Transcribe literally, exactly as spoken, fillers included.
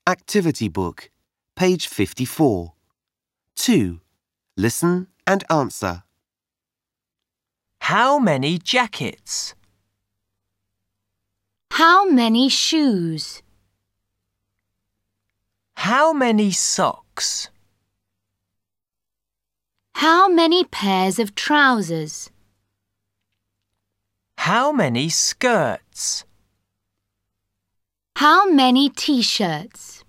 Activity book, page fifty-four. two. Listen and answer. How many jackets? How many shoes? How many socks? How many pairs of trousers? How many skirts? How many t-shirts?